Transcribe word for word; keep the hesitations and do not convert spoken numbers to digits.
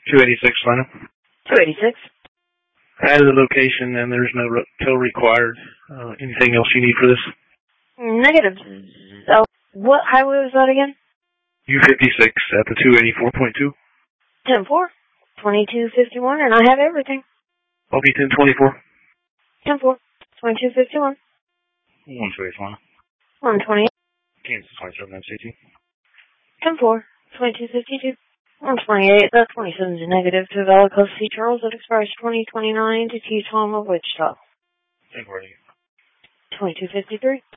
two eighty-six, Lana. two eighty-six. Added the location, and there's no tow required. Uh, anything else you need for this? Negative. So, what highway was that again? U fifty-six at the two eighty-four point two. ten four. twenty-two fifty-one, and I have everything. I'll be ten twenty-four. ten four. twenty-two fifty-one. one twenty-eight, Lana. one twenty-eight. Kansas twenty-seven, that's eighteen. ten four. twenty-two fifty-two. one twenty-eight. That's twenty-seven is negative to Valley Coast C. Charles. That expires twenty twenty-nine to T. Tom of Wichita. Thank you. twenty-two fifty-three.